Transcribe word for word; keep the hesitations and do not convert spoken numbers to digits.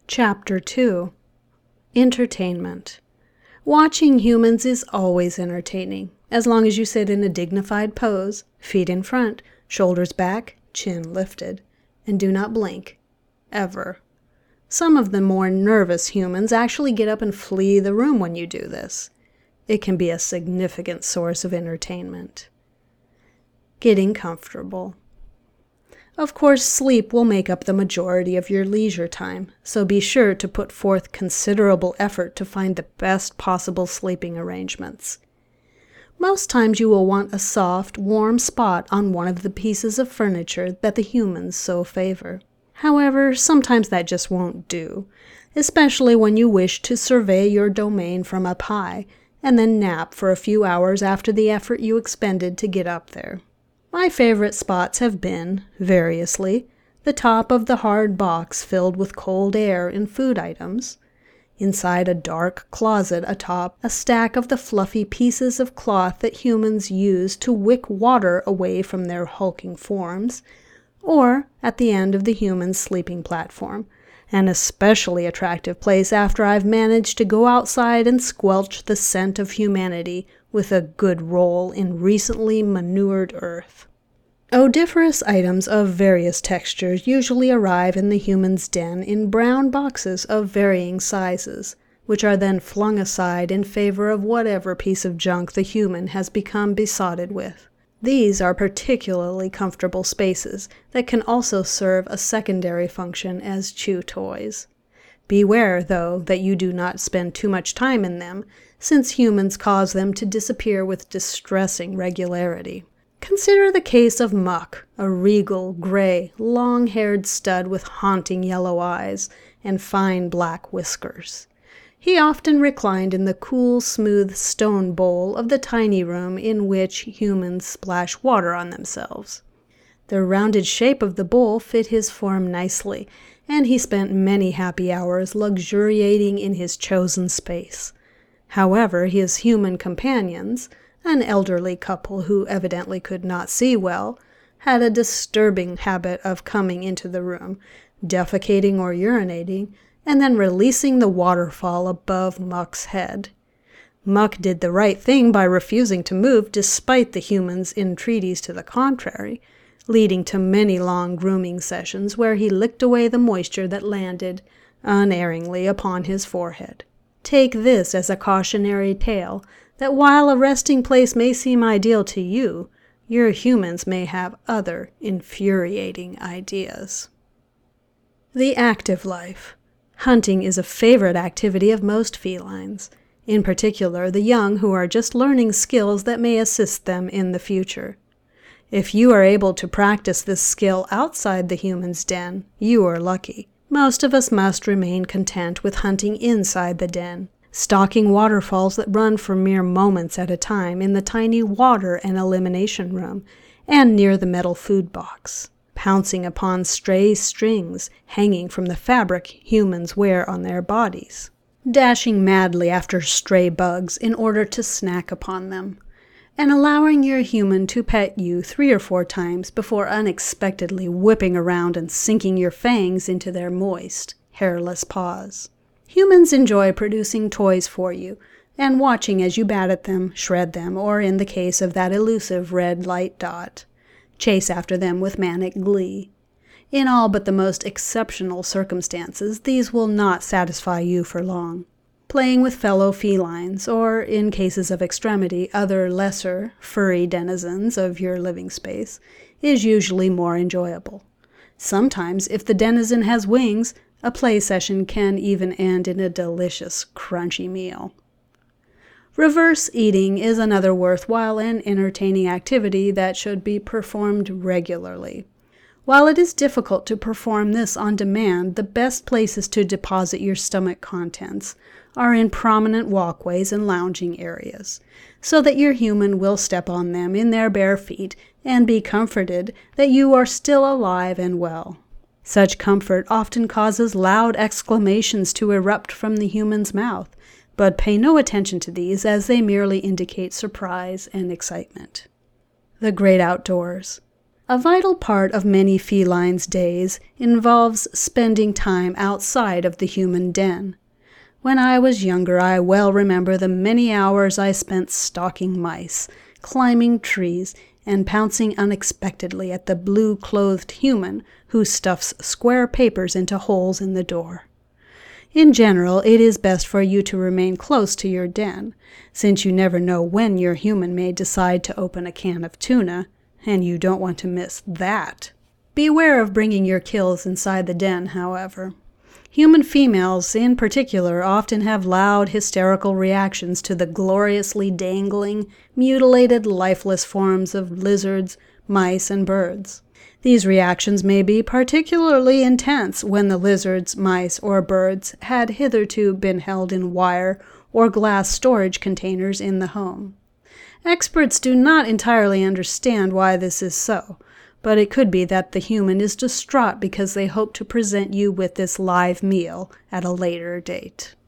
Chapter two. Entertainment. Watching humans is always entertaining, as long as you sit in a dignified pose, feet in front, shoulders back, chin lifted, and do not blink, ever. Some of the more nervous humans actually get up and flee the room when you do this. It can be a significant source of entertainment. Getting comfortable. Of course, sleep will make up the majority of your leisure time, so be sure to put forth considerable effort to find the best possible sleeping arrangements. Most times you will want a soft, warm spot on one of the pieces of furniture that the humans so favor. However, sometimes that just won't do, especially when you wish to survey your domain from up high, and then nap for a few hours after the effort you expended to get up there. My favorite spots have been, variously, the top of the hard box filled with cold air and food items, inside a dark closet atop a stack of the fluffy pieces of cloth that humans use to wick water away from their hulking forms, or at the end of the human sleeping platform, an especially attractive place after I've managed to go outside and squelch the scent of humanity with a good roll in recently manured earth. Odoriferous items of various textures usually arrive in the human's den in brown boxes of varying sizes, which are then flung aside in favor of whatever piece of junk the human has become besotted with. These are particularly comfortable spaces that can also serve a secondary function as chew toys. Beware, though, that you do not spend too much time in them, since humans cause them to disappear with distressing regularity. Consider the case of Muck, a regal, gray, long-haired stud with haunting yellow eyes and fine black whiskers. He often reclined in the cool, smooth stone bowl of the tiny room in which humans splash water on themselves. The rounded shape of the bowl fit his form nicely, and he spent many happy hours luxuriating in his chosen space. However, his human companions, an elderly couple who evidently could not see well, had a disturbing habit of coming into the room, defecating or urinating, and then releasing the waterfall above Muck's head. Muck did the right thing by refusing to move despite the humans' entreaties to the contrary, leading to many long grooming sessions where he licked away the moisture that landed unerringly upon his forehead. Take this as a cautionary tale that while a resting place may seem ideal to you, your humans may have other infuriating ideas. The active life. Hunting is a favorite activity of most felines, in particular the young who are just learning skills that may assist them in the future. If you are able to practice this skill outside the human's den, you are lucky. Most of us must remain content with hunting inside the den, stalking waterfalls that run for mere moments at a time in the tiny water and elimination room and near the metal food box, pouncing upon stray strings hanging from the fabric humans wear on their bodies, dashing madly after stray bugs in order to snack upon them, and allowing your human to pet you three or four times before unexpectedly whipping around and sinking your fangs into their moist, hairless paws. Humans enjoy producing toys for you and watching as you bat at them, shred them, or in the case of that elusive red light dot, chase after them with manic glee. In all but the most exceptional circumstances, these will not satisfy you for long. Playing with fellow felines, or, in cases of extremity, other lesser, furry denizens of your living space, is usually more enjoyable. Sometimes, if the denizen has wings, a play session can even end in a delicious, crunchy meal. Reverse eating is another worthwhile and entertaining activity that should be performed regularly. While it is difficult to perform this on demand, the best places to deposit your stomach contents are in prominent walkways and lounging areas, so that your human will step on them in their bare feet and be comforted that you are still alive and well. Such comfort often causes loud exclamations to erupt from the human's mouth, but pay no attention to these as they merely indicate surprise and excitement. The great outdoors. A vital part of many felines' days involves spending time outside of the human den. When I was younger, I well remember the many hours I spent stalking mice, climbing trees, and pouncing unexpectedly at the blue-clothed human who stuffs square papers into holes in the door. In general, it is best for you to remain close to your den, since you never know when your human may decide to open a can of tuna, and you don't want to miss that. Beware of bringing your kills inside the den, however. Human females, in particular, often have loud, hysterical reactions to the gloriously dangling, mutilated, lifeless forms of lizards, mice, and birds. These reactions may be particularly intense when the lizards, mice, or birds had hitherto been held in wire or glass storage containers in the home. Experts do not entirely understand why this is so, but it could be that the human is distraught because they hope to present you with this live meal at a later date.